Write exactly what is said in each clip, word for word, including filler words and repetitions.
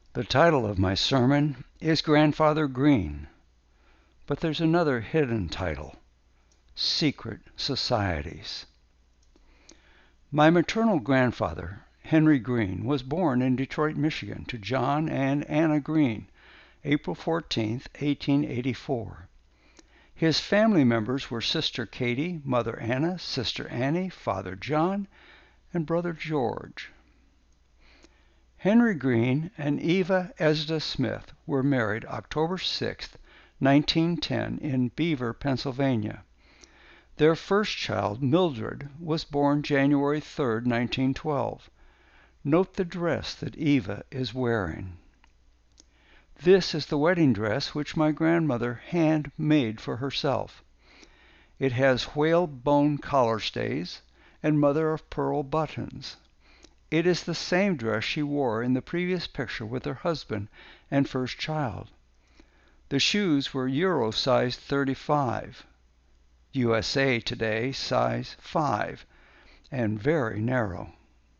The title of my sermon is Grandfather Green, but there's another hidden title, Secret Societies. My maternal grandfather, Henry Green, was born in Detroit, Michigan, to John and Anna Green, April fourteenth, eighteen eighty-four. His family members were Sister Katie, Mother Anna, Sister Annie, Father John, and Brother George. Henry Green and Eva Esda Smith were married October sixth, nineteen ten, in Beaver, Pennsylvania. Their first child, Mildred, was born January third, nineteen twelve. Note the dress that Eva is wearing. This is the wedding dress which my grandmother hand-made for herself. It has whalebone collar stays and mother-of-pearl buttons. It is the same dress she wore in the previous picture with her husband and first child. The shoes were Euro size thirty-five, U S A today size five, and very narrow.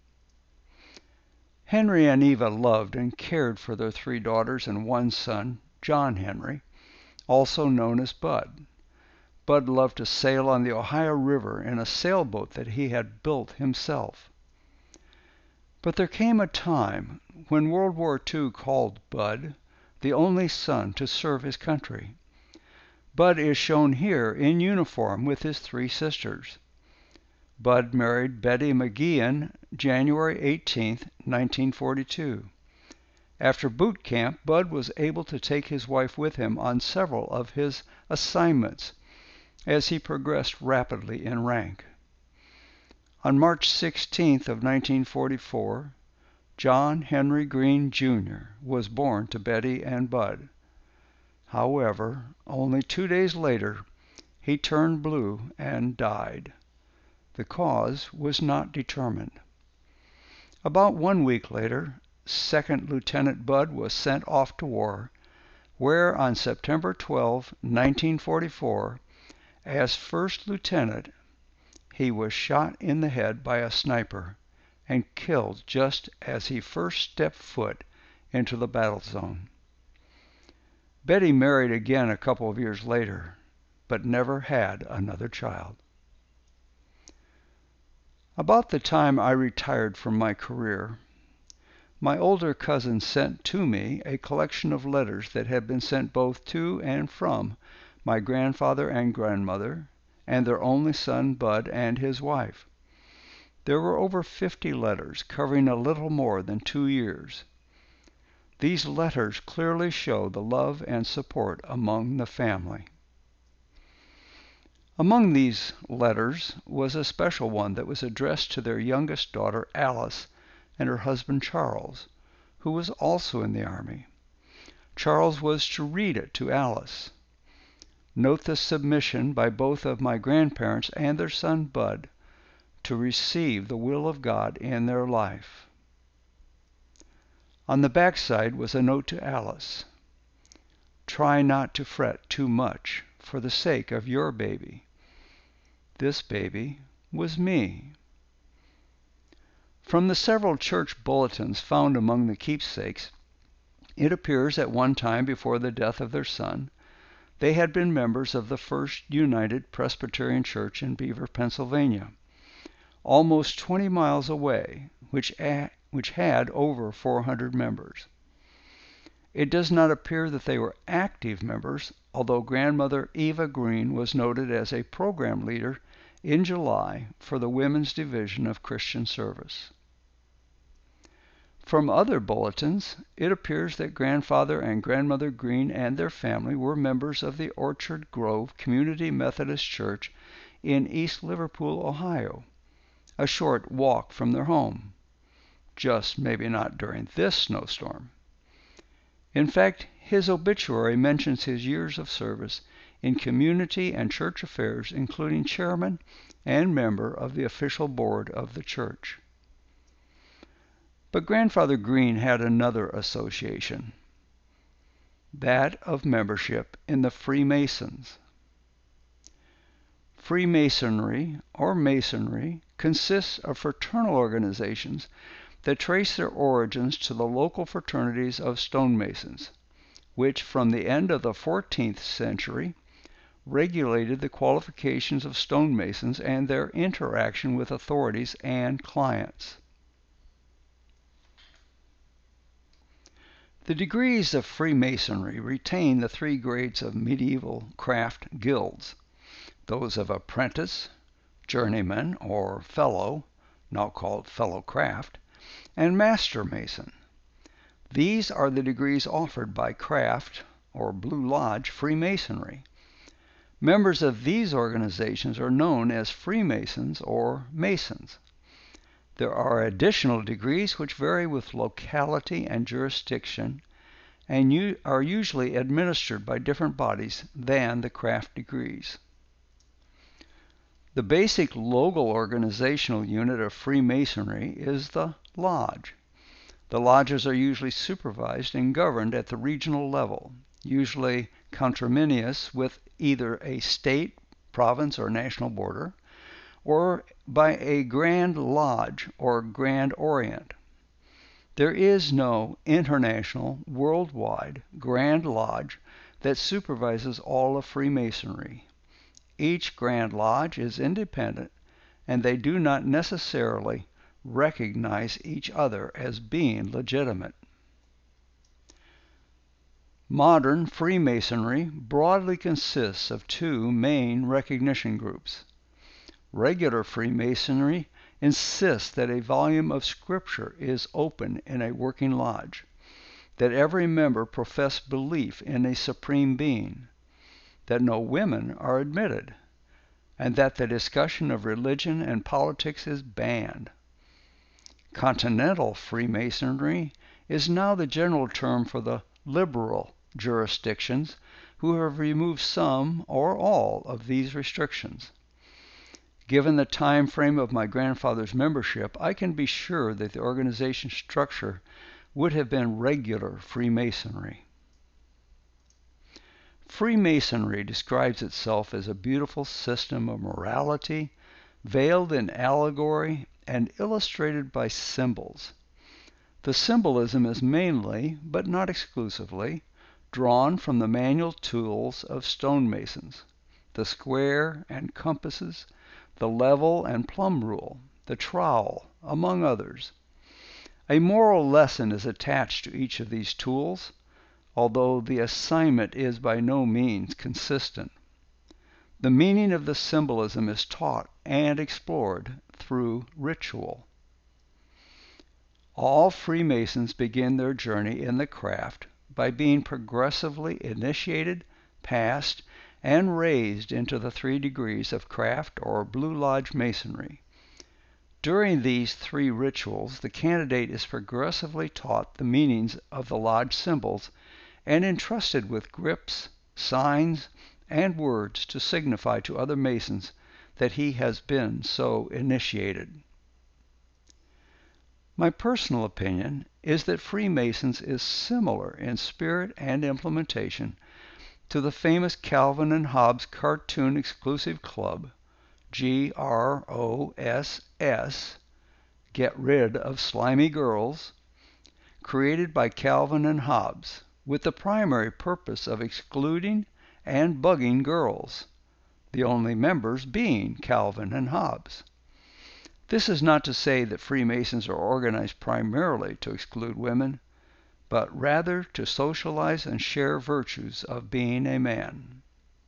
Henry and Eva loved and cared for their three daughters and one son, John Henry, also known as Bud. Bud loved to sail on the Ohio River in a sailboat that he had built himself. But there came a time when World War Two called Bud, the only son, to serve his country. Bud is shown here in uniform with his three sisters. Bud married Betty McGeehan January eighteenth, nineteen forty-two. After boot camp, Bud was able to take his wife with him on several of his assignments as he progressed rapidly in rank. On March sixteenth of nineteen forty-four, John Henry Green, Junior was born to Betty and Bud. However, only two days later, he turned blue and died. The cause was not determined. About one week later, Second Lieutenant Bud was sent off to war, where on September twelfth, nineteen forty-four, as First Lieutenant, he was shot in the head by a sniper and killed just as he first stepped foot into the battle zone. Betty married again a couple of years later, but never had another child. About the time I retired from my career, my older cousin sent to me a collection of letters that had been sent both to and from my grandfather and grandmother, and their only son, Bud, and his wife. There were over fifty letters, covering a little more than two years. These letters clearly show the love and support among the family. Among these letters was a special one that was addressed to their youngest daughter, Alice, and her husband, Charles, who was also in the Army. Charles was to read it to Alice. Note the submission by both of my grandparents and their son Bud to receive the will of God in their life. On the backside was a note to Alice. Try not to fret too much for the sake of your baby. This baby was me. From the several church bulletins found among the keepsakes, it appears at one time before the death of their son, they had been members of the First United Presbyterian Church in Beaver, Pennsylvania, almost twenty miles away, which, a, which had over four hundred members. It does not appear that they were active members, although grandmother Eva Green was noted as a program leader in July for the Women's Division of Christian Service. From other bulletins, it appears that grandfather and grandmother Green and their family were members of the Orchard Grove Community Methodist Church in East Liverpool, Ohio, a short walk from their home, just maybe not during this snowstorm. In fact, his obituary mentions his years of service in community and church affairs, including chairman and member of the official board of the church. But Grandfather Green had another association, that of membership in the Freemasons. Freemasonry, or Masonry, consists of fraternal organizations that trace their origins to the local fraternities of stonemasons, which from the end of the fourteenth century regulated the qualifications of stonemasons and their interaction with authorities and clients. The degrees of Freemasonry retain the three grades of medieval craft guilds, those of apprentice, journeyman, or fellow, now called fellow craft, and master mason. These are the degrees offered by Craft or Blue Lodge Freemasonry. Members of these organizations are known as Freemasons or Masons. There are additional degrees which vary with locality and jurisdiction and are usually administered by different bodies than the craft degrees. The basic local organizational unit of Freemasonry is the lodge. The lodges are usually supervised and governed at the regional level, usually conterminous with either a state, province, or national border, or by a Grand Lodge or Grand Orient. There is no international, worldwide Grand Lodge that supervises all of Freemasonry. Each Grand Lodge is independent, and they do not necessarily recognize each other as being legitimate. Modern Freemasonry broadly consists of two main recognition groups. Regular Freemasonry insists that a volume of Scripture is open in a working lodge, that every member profess belief in a supreme being, that no women are admitted, and that the discussion of religion and politics is banned. Continental Freemasonry is now the general term for the liberal jurisdictions who have removed some or all of these restrictions. Given the time frame of my grandfather's membership, I can be sure that the organization structure would have been regular Freemasonry. Freemasonry describes itself as a beautiful system of morality, veiled in allegory and illustrated by symbols. The symbolism is mainly, but not exclusively, drawn from the manual tools of stonemasons, the square and compasses, the level and plumb rule, the trowel, among others. A moral lesson is attached to each of these tools, although the assignment is by no means consistent. The meaning of the symbolism is taught and explored through ritual. All Freemasons begin their journey in the craft by being progressively initiated, passed, and raised into the three degrees of Craft or Blue Lodge Masonry. During these three rituals, the candidate is progressively taught the meanings of the lodge symbols and entrusted with grips, signs, and words to signify to other Masons that he has been so initiated. My personal opinion is that Freemasons is similar in spirit and implementation to the famous Calvin and Hobbes cartoon exclusive club, G R O S S, Get Rid of Slimy Girls, created by Calvin and Hobbes, with the primary purpose of excluding and bugging girls, the only members being Calvin and Hobbes. This is not to say that Freemasons are organized primarily to exclude women, but rather to socialize and share virtues of being a man.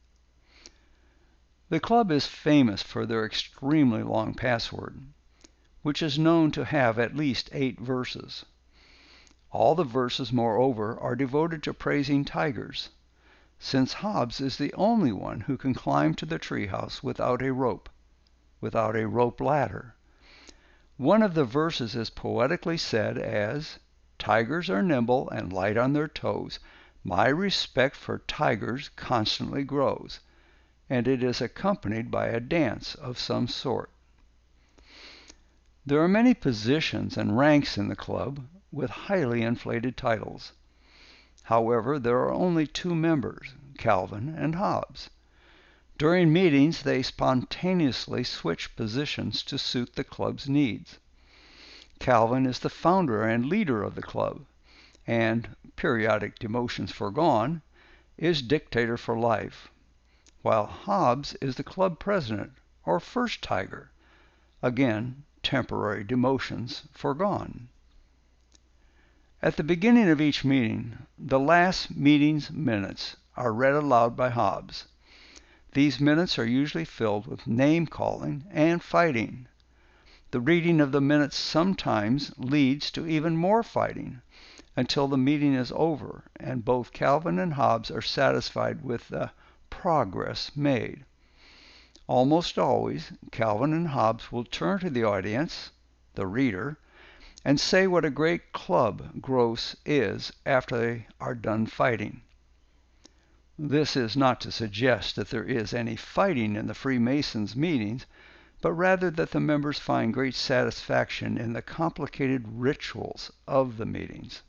The club is famous for their extremely long password, which is known to have at least eight verses. All the verses, moreover, are devoted to praising tigers, since Hobbes is the only one who can climb to the treehouse without a rope, without a rope ladder. One of the verses is poetically said as, "Tigers are nimble and light on their toes. My respect for tigers constantly grows," and it is accompanied by a dance of some sort. There are many positions and ranks in the club, with highly inflated titles. However, there are only two members, Calvin and Hobbes. During meetings, they spontaneously switch positions to suit the club's needs. Calvin is the founder and leader of the club, and, periodic demotions foregone, is dictator for life, while Hobbes is the club president, or first tiger, again, temporary demotions foregone. At the beginning of each meeting, the last meeting's minutes are read aloud by Hobbes. These minutes are usually filled with name-calling and fighting. The reading of the minutes sometimes leads to even more fighting, until the meeting is over and both Calvin and Hobbes are satisfied with the progress made. Almost always, Calvin and Hobbes will turn to the audience, the reader, and say what a great club gross is after they are done fighting. This is not to suggest that there is any fighting in the Freemasons' meetings, but rather that the members find great satisfaction in the complicated rituals of the meetings.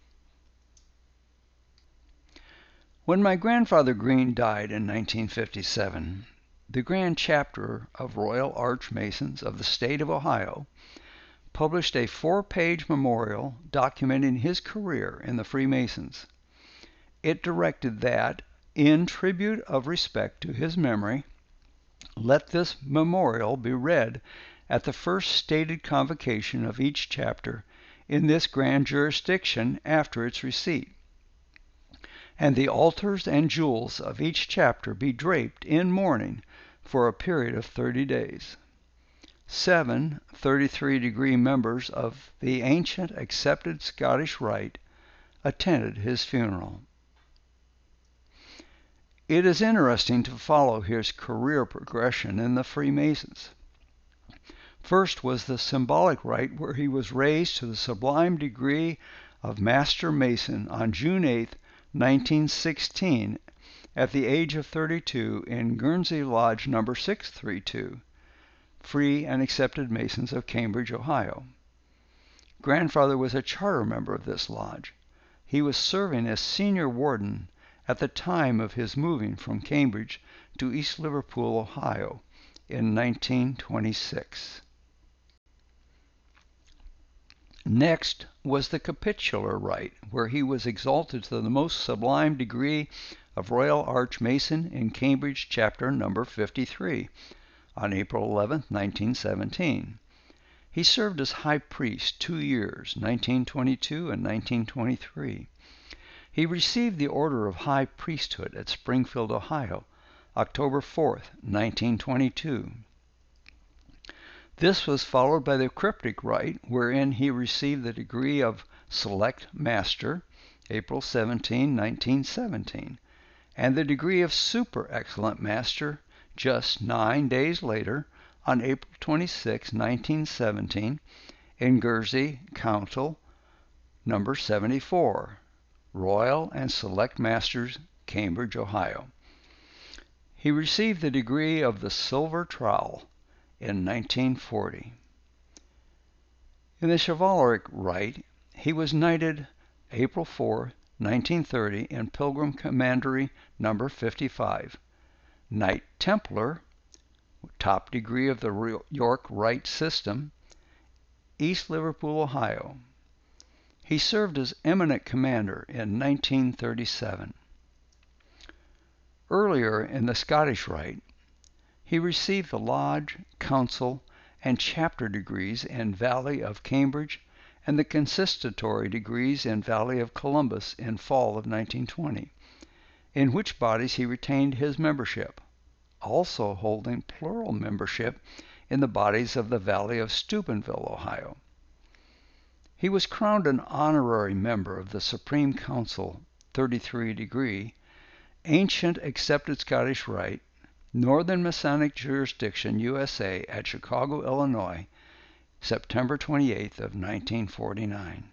When my grandfather Green died in nineteen fifty-seven, the Grand Chapter of Royal Arch Masons of the state of Ohio published a four-page memorial documenting his career in the Freemasons. It directed that, in tribute of respect to his memory, let this memorial be read at the first stated convocation of each chapter in this grand jurisdiction after its receipt, and the altars and jewels of each chapter be draped in mourning for a period of thirty days. Seven thirty-three degree members of the ancient accepted Scottish Rite attended his funeral. It is interesting to follow his career progression in the Freemasons. First was the symbolic rite, where he was raised to the sublime degree of Master Mason on June eighth, nineteen sixteen, at the age of thirty-two in Guernsey Lodge number six thirty-two, Free and Accepted Masons of Cambridge, Ohio. Grandfather was a charter member of this lodge. He was serving as senior warden at the time of his moving from Cambridge to East Liverpool, Ohio, in nineteen twenty-six. Next was the capitular rite, where he was exalted to the most sublime degree of Royal Arch Mason in Cambridge Chapter number fifty-three, on April eleventh, nineteen seventeen. He served as high priest two years, nineteen twenty-two and nineteen twenty-three. He received the Order of High Priesthood at Springfield, Ohio, October fourth, nineteen twenty-two. This was followed by the cryptic rite, wherein he received the degree of Select Master, April seventeenth, nineteen seventeen, and the degree of Super Excellent Master just nine days later, on April twenty-sixth, nineteen seventeen, in Guernsey Council, number seventy-four. Royal and Select Masters, Cambridge, Ohio. He received the degree of the Silver Trowel in nineteen forty. In the chivalric rite, he was knighted April fourth, nineteen thirty, in Pilgrim Commandery number fifty-five. Knight Templar, top degree of the York Rite system, East Liverpool, Ohio. He served as eminent commander in nineteen thirty-seven. Earlier in the Scottish Rite, he received the Lodge, Council, and Chapter degrees in Valley of Cambridge and the Consistory degrees in Valley of Columbus in fall of nineteen twenty, in which bodies he retained his membership, also holding plural membership in the bodies of the Valley of Steubenville, Ohio. He was crowned an honorary member of the Supreme Council, thirty-three degree, Ancient Accepted Scottish Rite, Northern Masonic Jurisdiction, U S A, at Chicago, Illinois, September twenty-eighth of nineteen forty-nine.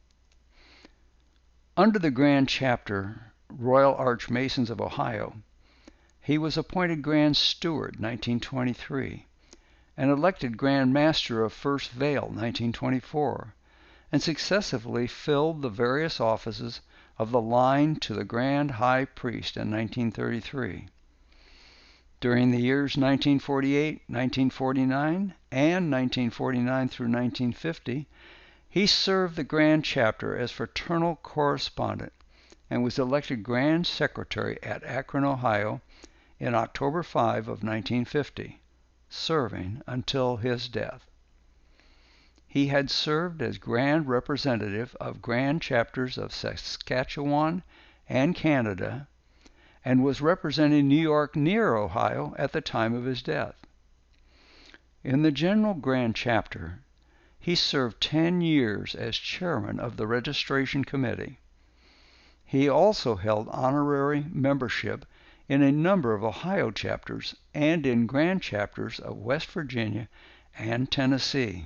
Under the Grand Chapter, Royal Arch Masons of Ohio, he was appointed Grand Steward, nineteen twenty-three, and elected Grand Master of First Vale, nineteen twenty-four, and successively filled the various offices of the line to the Grand High Priest in nineteen thirty-three. During the years nineteen forty-eight, nineteen forty-nine, and nineteen forty-nine through nineteen fifty, he served the Grand Chapter as fraternal correspondent and was elected Grand Secretary at Akron, Ohio, in October fifth of nineteen fifty, serving until his death. He had served as Grand Representative of Grand Chapters of Saskatchewan and Canada, and was representing New York near Ohio at the time of his death. In the General Grand Chapter, he served ten years as chairman of the Registration Committee. He also held honorary membership in a number of Ohio chapters and in Grand Chapters of West Virginia and Tennessee.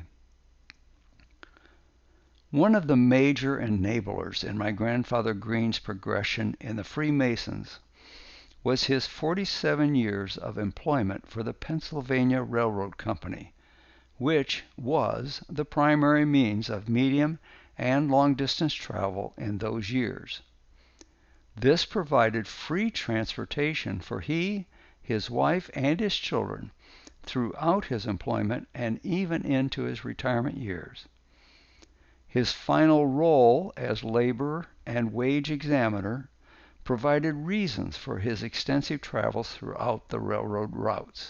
One of the major enablers in my grandfather Green's progression in the Freemasons was his forty-seven years of employment for the Pennsylvania Railroad Company, which was the primary means of medium and long-distance travel in those years. This provided free transportation for he, his wife, and his children throughout his employment and even into his retirement years. His final role as labor and wage examiner provided reasons for his extensive travels throughout the railroad routes.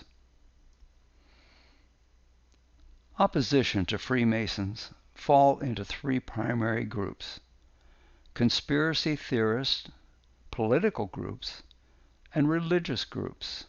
Opposition to Freemasons fall into three primary groups: conspiracy theorists, political groups, and religious groups.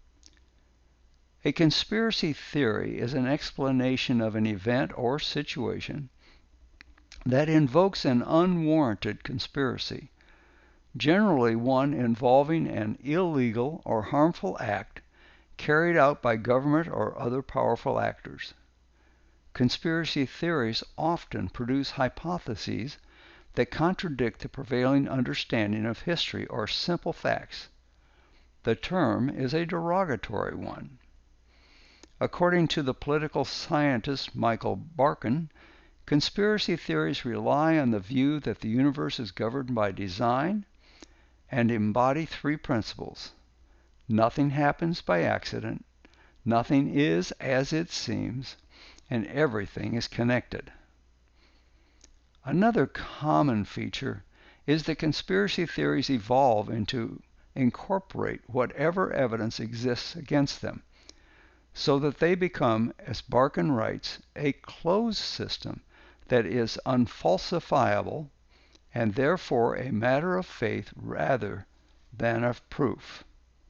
A conspiracy theory is an explanation of an event or situation that invokes an unwarranted conspiracy, generally one involving an illegal or harmful act carried out by government or other powerful actors. Conspiracy theories often produce hypotheses that contradict the prevailing understanding of history or simple facts. The term is a derogatory one. According to the political scientist Michael Barkin, conspiracy theories rely on the view that the universe is governed by design and embody three principles: nothing happens by accident, nothing is as it seems, and everything is connected. Another common feature is that conspiracy theories evolve into incorporate whatever evidence exists against them, so that they become, as Barkin writes, a closed system that is unfalsifiable and therefore a matter of faith rather than of proof.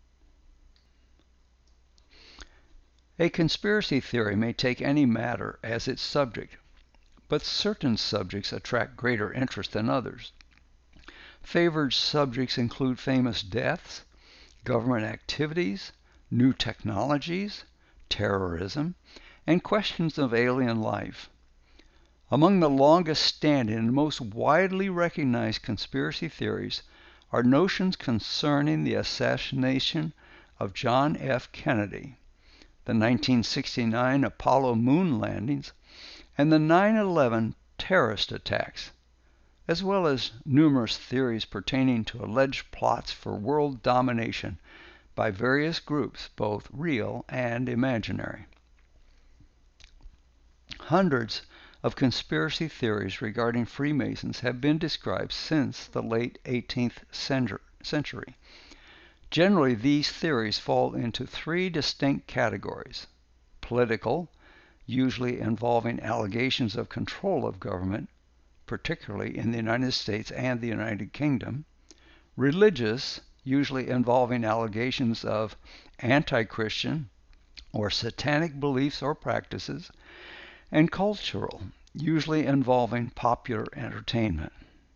A conspiracy theory may take any matter as its subject, but certain subjects attract greater interest than others. Favored subjects include famous deaths, government activities, new technologies, terrorism, and questions of alien life. Among the longest-standing and most widely recognized conspiracy theories are notions concerning the assassination of John F. Kennedy, the nineteen sixty-nine Apollo moon landings, and the nine eleven terrorist attacks, as well as numerous theories pertaining to alleged plots for world domination by various groups, both real and imaginary. Hundreds of conspiracy theories regarding Freemasons have been described since the late eighteenth century. Generally, these theories fall into three distinct categories: political, usually involving allegations of control of government, particularly in the United States and the United Kingdom; religious, usually involving allegations of anti-Christian or satanic beliefs or practices; and cultural, usually involving popular entertainment.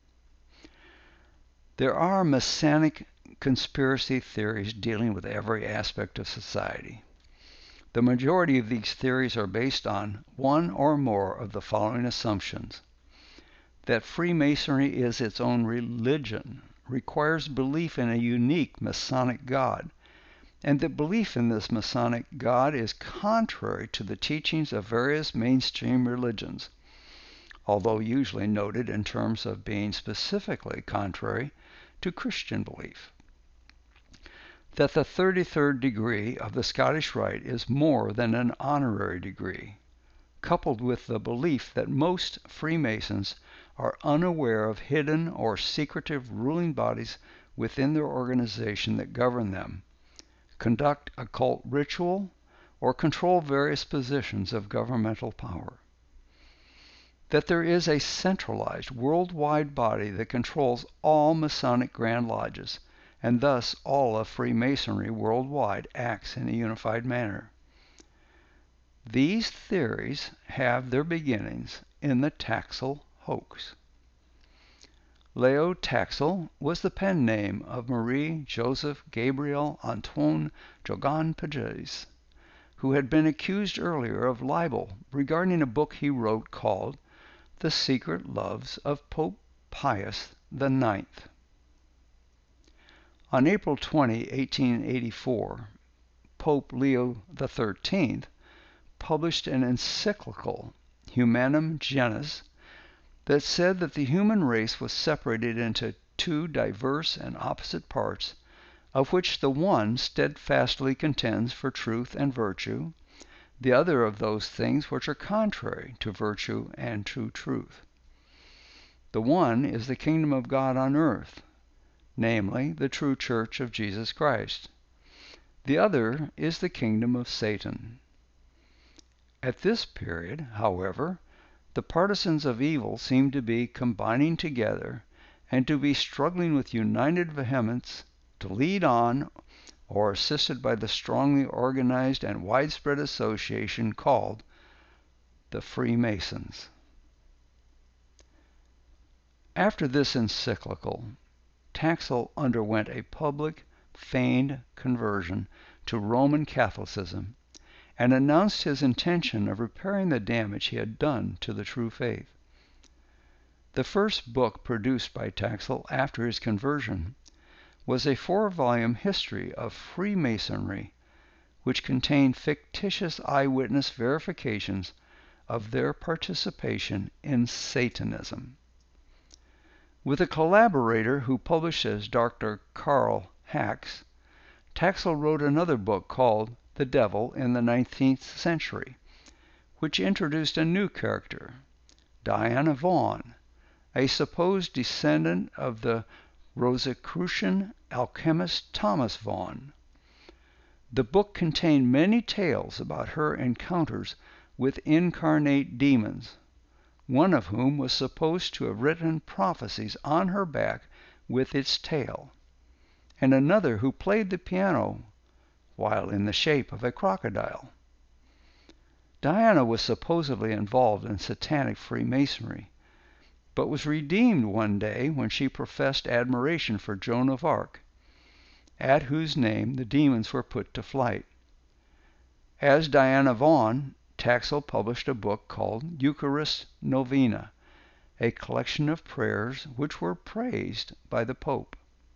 There are Masonic conspiracy theories dealing with every aspect of society. The majority of these theories are based on one or more of the following assumptions: that Freemasonry is its own religion, requires belief in a unique Masonic God, and that belief in this Masonic God is contrary to the teachings of various mainstream religions, although usually noted in terms of being specifically contrary to Christian belief. that the thirty-third degree of the Scottish Rite is more than an honorary degree, coupled with the belief that most Freemasons are unaware of hidden or secretive ruling bodies within their organization that govern them, conduct occult ritual, or control various positions of governmental power. That there is a centralized worldwide body that controls all Masonic Grand Lodges, and thus all of Freemasonry worldwide acts in a unified manner. These theories have their beginnings in the Taxil hoax. Leo Taxil was the pen name of Marie Joseph Gabriel Antoine Jogan Pages, who had been accused earlier of libel regarding a book he wrote called The Secret Loves of Pope Pius the Ninth. On April twentieth, eighteen eighty-four, Pope Leo the thirteenth published an encyclical, Humanum Genus, that said that the human race was separated into two diverse and opposite parts, of which the one steadfastly contends for truth and virtue, the other of those things which are contrary to virtue and to truth. The one is the kingdom of God on earth, namely, the true church of Jesus Christ. The other is the kingdom of Satan. At this period, however, the partisans of evil seem to be combining together and to be struggling with united vehemence to lead on, or assisted by the strongly organized and widespread association called the Freemasons. After this encyclical, Taxil underwent a public, feigned conversion to Roman Catholicism and announced his intention of repairing the damage he had done to the true faith. The first book produced by Taxil after his conversion was a four-volume history of Freemasonry, which contained fictitious eyewitness verifications of their participation in Satanism. With a collaborator who published as Doctor Karl Hacks, Taxil wrote another book called The Devil in the Nineteenth Century, which introduced a new character, Diana Vaughan, a supposed descendant of the Rosicrucian alchemist Thomas Vaughan. The book contained many tales about her encounters with incarnate demons, one of whom was supposed to have written prophecies on her back with its tail, and another who played the piano while in the shape of a crocodile. Diana was supposedly involved in satanic Freemasonry, but was redeemed one day when she professed admiration for Joan of Arc, at whose name the demons were put to flight. As Diana Vaughan, Taxil published a book called Eucharist Novena, a collection of prayers which were praised by the Pope.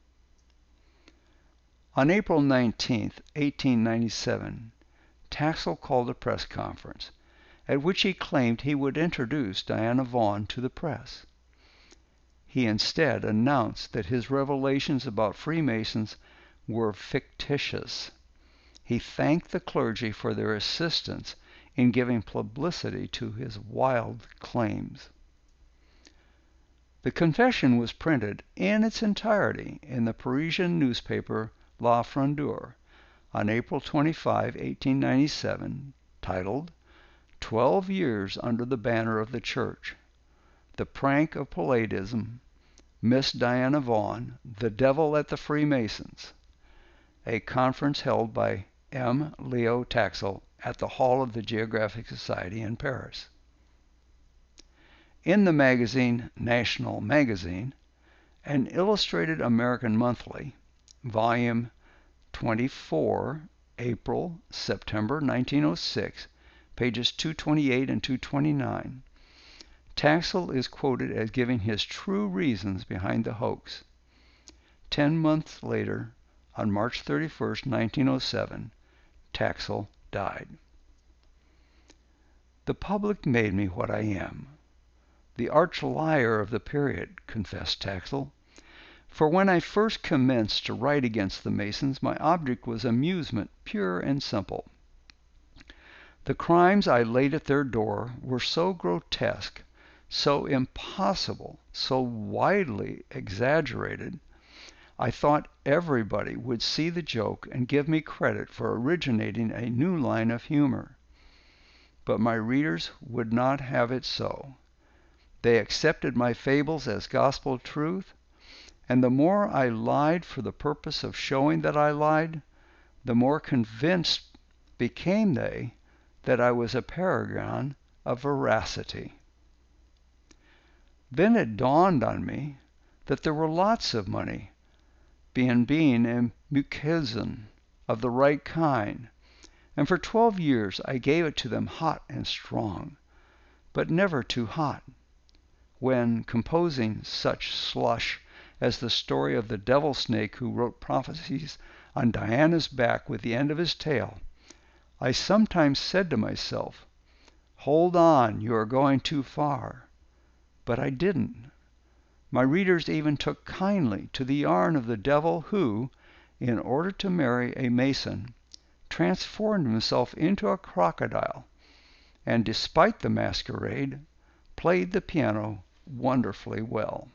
On April nineteenth, eighteen ninety-seven, Taxil called a press conference, at which he claimed he would introduce Diana Vaughan to the press. He instead announced that his revelations about Freemasons were fictitious. He thanked the clergy for their assistance in giving publicity to his wild claims. The confession was printed in its entirety in the Parisian newspaper La Frondeur on April twenty-fifth, eighteen ninety-seven, titled Twelve Years Under the Banner of the Church, The Prank of Palladism, Miss Diana Vaughan, The Devil at the Freemasons, a conference held by M. Leo Taxil at the Hall of the Geographic Society in Paris. In the magazine National Magazine, an illustrated American monthly, volume twenty-four, April, September nineteen oh six, pages two twenty-eight and two twenty-nine, Taxil is quoted as giving his true reasons behind the hoax. Ten months later, on March thirty-first, nineteen oh seven, Taxil died. The public made me what I am, the arch liar of the period, confessed Taxil. For when I first commenced to write against the Masons, my object was amusement, pure and simple. The crimes I laid at their door were so grotesque, so impossible, so widely exaggerated, I thought everybody would see the joke and give me credit for originating a new line of humor. But my readers would not have it so. They accepted my fables as gospel truth, and the more I lied for the purpose of showing that I lied, the more convinced became they that I was a paragon of veracity. Then it dawned on me that there were lots of money, being being a Mukazin of the right kind, and for twelve years I gave it to them hot and strong, but never too hot. When composing such slush as the story of the devil snake who wrote prophecies on Diana's back with the end of his tail, I sometimes said to myself, "Hold on, you are going too far." But I didn't. My readers even took kindly to the yarn of the devil who, in order to marry a Mason, transformed himself into a crocodile, and despite the masquerade, played the piano wonderfully well.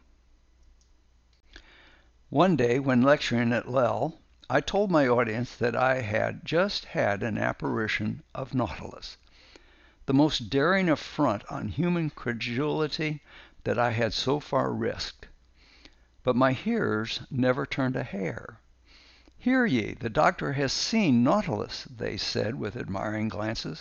One day, when lecturing at Lell, I told my audience that I had just had an apparition of Nautilus, the most daring affront on human credulity that I had so far risked. But my hearers never turned a hair. "Hear ye, the doctor has seen Nautilus," they said with admiring glances.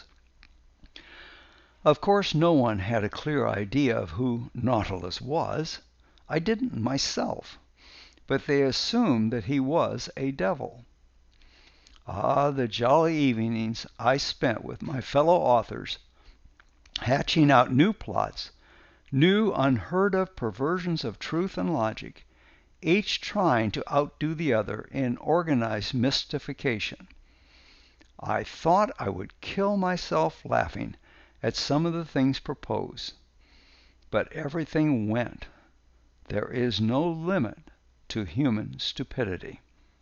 Of course, no one had a clear idea of who Nautilus was. I didn't myself. But they assumed that he was a devil. Ah, the jolly evenings I spent with my fellow authors, hatching out new plots, new unheard-of perversions of truth and logic, each trying to outdo the other in organized mystification. I thought I would kill myself laughing at some of the things proposed. But everything went. There is no limit to human stupidity.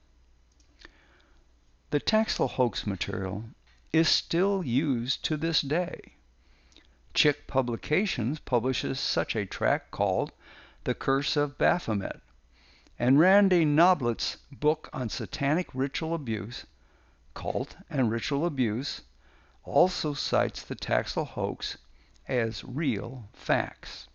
The Taxil hoax material is still used to this day. Chick Publications publishes such a tract called The Curse of Baphomet, and Randy Noblett's book on satanic ritual abuse, Cult and Ritual Abuse, also cites the Taxil hoax as real facts.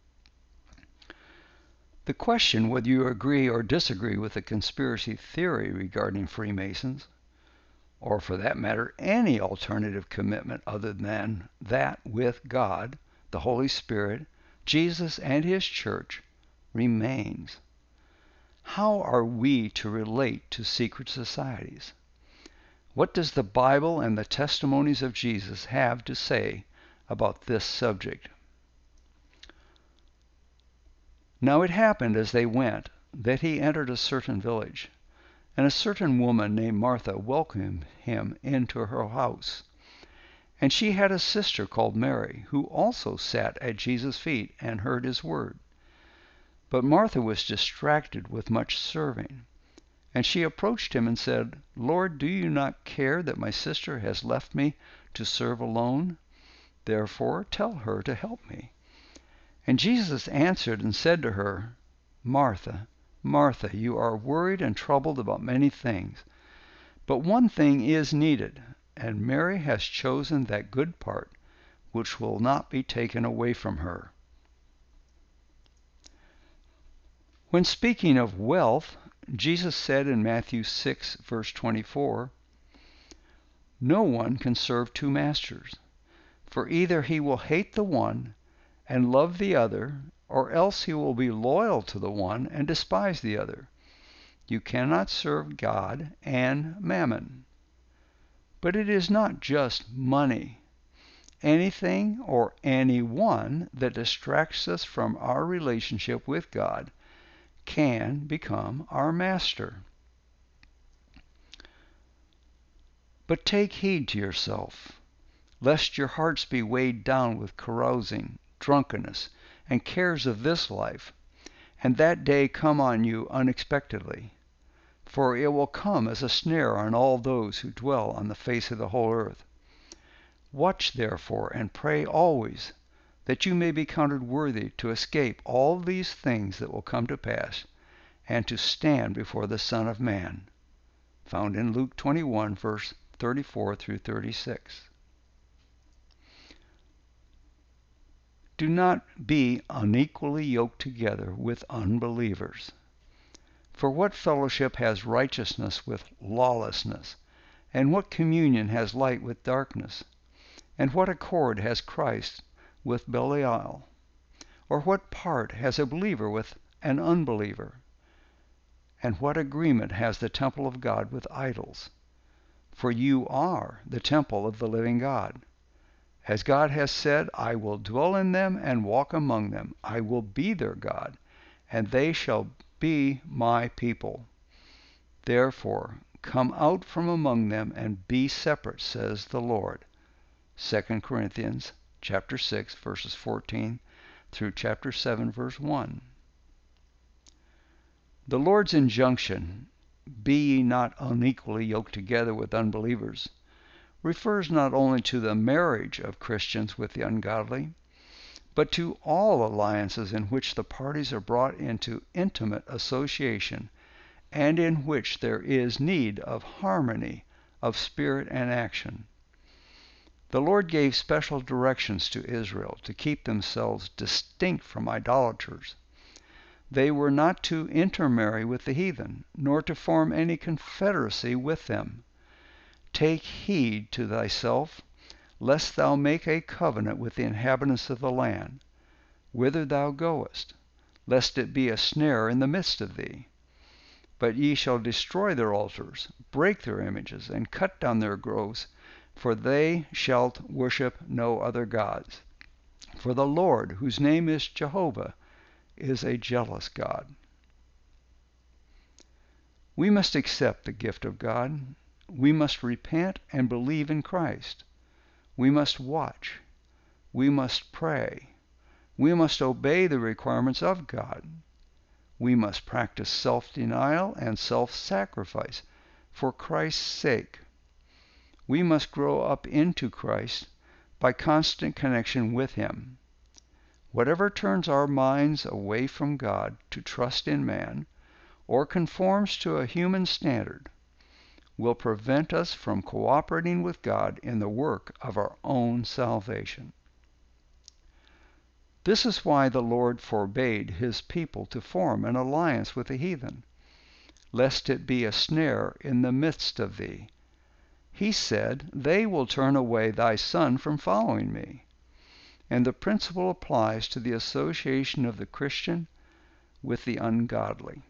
The question whether you agree or disagree with the conspiracy theory regarding Freemasons, or for that matter any alternative commitment other than that with God, the Holy Spirit, Jesus, and His Church, remains. How are we to relate to secret societies? What does the Bible and the testimonies of Jesus have to say about this subject? Now it happened as they went that he entered a certain village, and a certain woman named Martha welcomed him into her house. And she had a sister called Mary, who also sat at Jesus' feet and heard his word. But Martha was distracted with much serving. And she approached him and said, "Lord, do you not care that my sister has left me to serve alone? Therefore tell her to help me." And Jesus answered and said to her, "Martha, Martha, you are worried and troubled about many things, but one thing is needed, and Mary has chosen that good part which will not be taken away from her." When speaking of wealth, Jesus said in Matthew six, verse twenty-four, "No one can serve two masters, for either he will hate the one and love the other, or else he will be loyal to the one and despise the other. You cannot serve God and mammon." But it is not just money. Anything or anyone that distracts us from our relationship with God can become our master. But take heed to yourself, lest your hearts be weighed down with carousing, drunkenness, and cares of this life, and that day come on you unexpectedly. For it will come as a snare on all those who dwell on the face of the whole earth. Watch therefore and pray always, that you may be counted worthy to escape all these things that will come to pass, and to stand before the Son of Man. Found in Luke twenty-one, verse thirty-four through thirty-six. Do not be unequally yoked together with unbelievers. For what fellowship has righteousness with lawlessness? And what communion has light with darkness? And what accord has Christ with Belial? Or what part has a believer with an unbeliever? And what agreement has the temple of God with idols? For you are the temple of the living God. As God has said, I will dwell in them and walk among them. I will be their God, and they shall be my people. Therefore, come out from among them and be separate, says the Lord. Second Corinthians chapter six, verses fourteen through chapter seven, verse one. The Lord's injunction, be ye not unequally yoked together with unbelievers, refers not only to the marriage of Christians with the ungodly, but to all alliances in which the parties are brought into intimate association, and in which there is need of harmony of spirit and action. The Lord gave special directions to Israel to keep themselves distinct from idolaters. They were not to intermarry with the heathen, nor to form any confederacy with them. Take heed to thyself, lest thou make a covenant with the inhabitants of the land, whither thou goest, lest it be a snare in the midst of thee. But ye shall destroy their altars, break their images, and cut down their groves, for they shall worship no other gods. For the Lord, whose name is Jehovah, is a jealous God. We must accept the gift of God. We must repent and believe in Christ. We must watch. We must pray. We must obey the requirements of God. We must practice self-denial and self-sacrifice for Christ's sake. We must grow up into Christ by constant connection with Him. Whatever turns our minds away from God to trust in man, or conforms to a human standard, will prevent us from cooperating with God in the work of our own salvation. This is why the Lord forbade His people to form an alliance with the heathen, lest it be a snare in the midst of thee. He said, they will turn away thy son from following me. And the principle applies to the association of the Christian with the ungodly.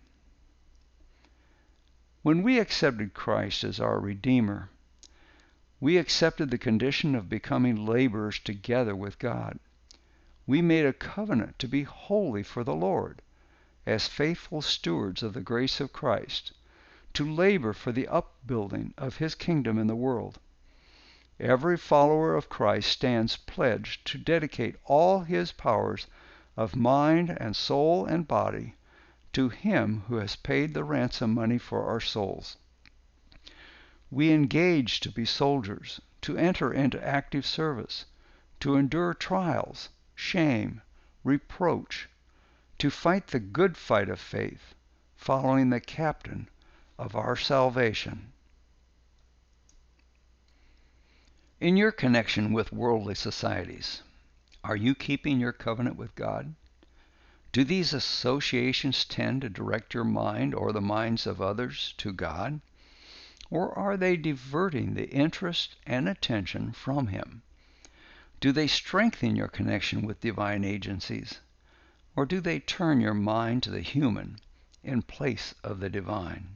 When we accepted Christ as our Redeemer, we accepted the condition of becoming laborers together with God. We made a covenant to be holy for the Lord, as faithful stewards of the grace of Christ, to labor for the upbuilding of His kingdom in the world. Every follower of Christ stands pledged to dedicate all his powers of mind and soul and body to Him who has paid the ransom money for our souls. We engage to be soldiers, to enter into active service, to endure trials, shame, reproach, to fight the good fight of faith, following the captain of our salvation. In your connection with worldly societies, are you keeping your covenant with God? Do these associations tend to direct your mind or the minds of others to God? Or are they diverting the interest and attention from Him? Do they strengthen your connection with divine agencies? Or do they turn your mind to the human in place of the divine?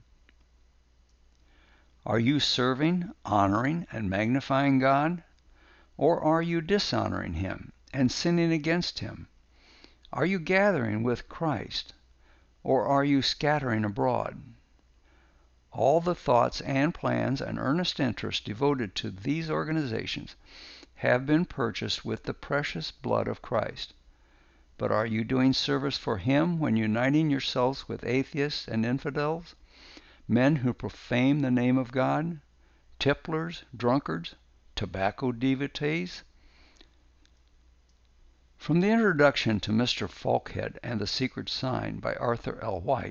Are you serving, honoring, and magnifying God? Or are you dishonoring Him and sinning against Him? Are you gathering with Christ? Or are you scattering abroad? All the thoughts and plans and earnest interest devoted to these organizations have been purchased with the precious blood of Christ. But are you doing service for Him when uniting yourselves with atheists and infidels, men who profane the name of God, tipplers, drunkards, tobacco devotees? From the introduction to Mister Falkhead and the Secret Sign by Arthur L. White,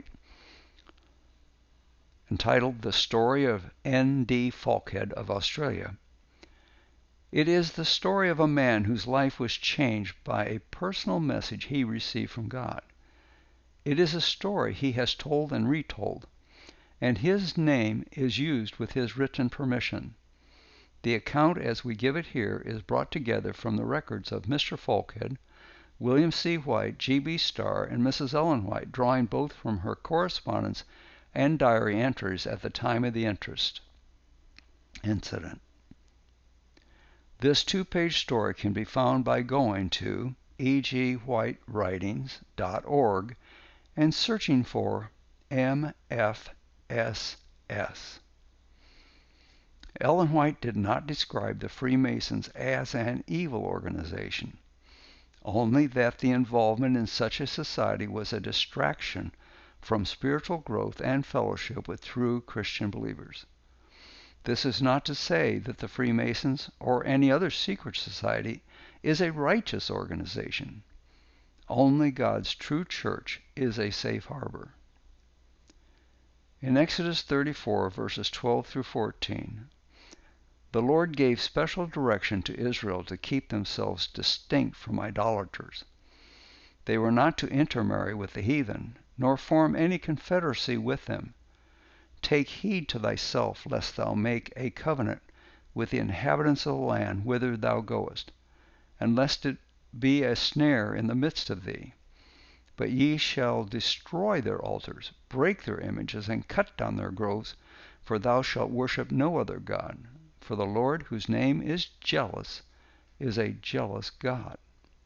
entitled The Story of N D Falkhead of Australia, it is the story of a man whose life was changed by a personal message he received from God. It is a story he has told and retold, and his name is used with his written permission. The account as we give it here is brought together from the records of Mister Falkhead, William C. White, G B Starr, and Missus Ellen White, drawing both from her correspondence and diary entries at the time of the interest incident. This two-page story can be found by going to e g white writings dot org and searching for M F S S. Ellen White did not describe the Freemasons as an evil organization, only that the involvement in such a society was a distraction from spiritual growth and fellowship with true Christian believers. This is not to say that the Freemasons or any other secret society is a righteous organization. Only God's true church is a safe harbor. In Exodus thirty-four, verses twelve through fourteen, the Lord gave special direction to Israel to keep themselves distinct from idolaters. They were not to intermarry with the heathen, nor form any confederacy with them. Take heed to thyself, lest thou make a covenant with the inhabitants of the land whither thou goest, and lest it be a snare in the midst of thee. But ye shall destroy their altars, break their images, and cut down their groves, for thou shalt worship no other God. For the Lord, whose name is jealous, is a jealous God.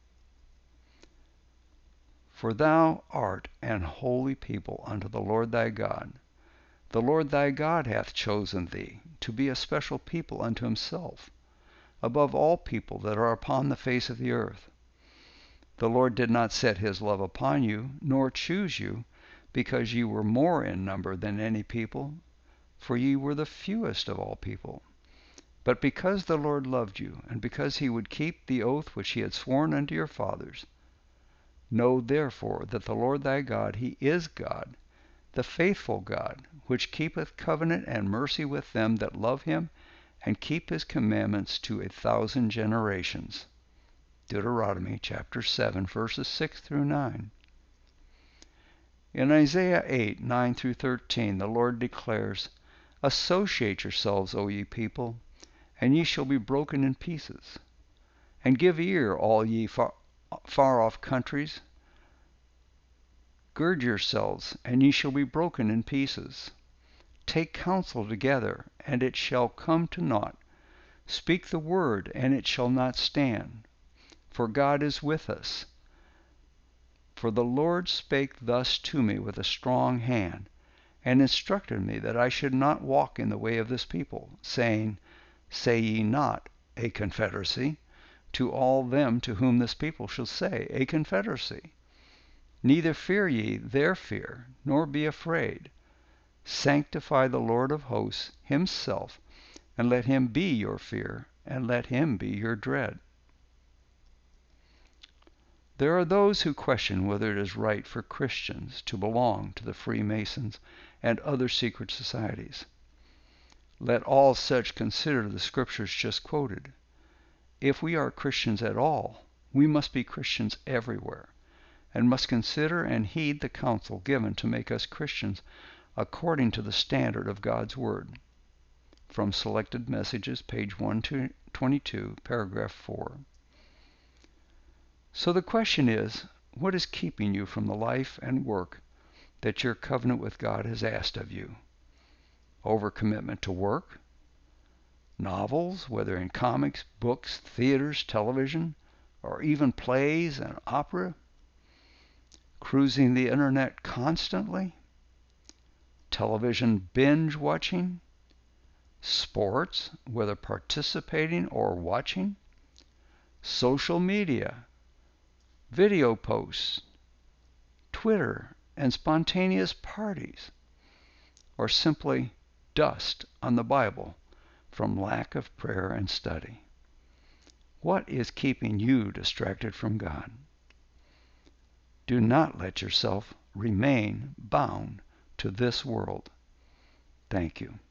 For thou art an holy people unto the Lord thy God. The Lord thy God hath chosen thee to be a special people unto himself, above all people that are upon the face of the earth. The Lord did not set his love upon you, nor choose you, because ye were more in number than any people, for ye were the fewest of all people, but because the Lord loved you, and because he would keep the oath which he had sworn unto your fathers. Know therefore that the Lord thy God, he is God, the faithful God, which keepeth covenant and mercy with them that love him, and keep his commandments to a thousand generations. Deuteronomy chapter seven, verses six through nine. In Isaiah eight, nine through thirteen, the Lord declares, Associate yourselves, O ye people, and ye shall be broken in pieces. And give ear, all ye far, far off countries. Gird yourselves, and ye shall be broken in pieces. Take counsel together, and it shall come to naught. Speak the word, and it shall not stand. For God is with us. For the Lord spake thus to me with a strong hand, and instructed me that I should not walk in the way of this people, saying, Say ye not, a confederacy, to all them to whom this people shall say, a confederacy. Neither fear ye their fear, nor be afraid. Sanctify the Lord of hosts himself, and let him be your fear, and let him be your dread. There are those who question whether it is right for Christians to belong to the Freemasons and other secret societies. Let all such consider the scriptures just quoted. If we are Christians at all, we must be Christians everywhere, and must consider and heed the counsel given to make us Christians according to the standard of God's Word. From Selected Messages, page one twenty-two, paragraph four. So the question is, what is keeping you from the life and work that your covenant with God has asked of you? Overcommitment to work? Novels, whether in comics, books, theaters, television, or even plays and opera? Cruising the internet constantly? Television binge watching? Sports, whether participating or watching? Social media? video posts, Twitter, and spontaneous parties, or simply dust on the Bible from lack of prayer and study? What is keeping you distracted from God? Do not let yourself remain bound to this world. Thank you.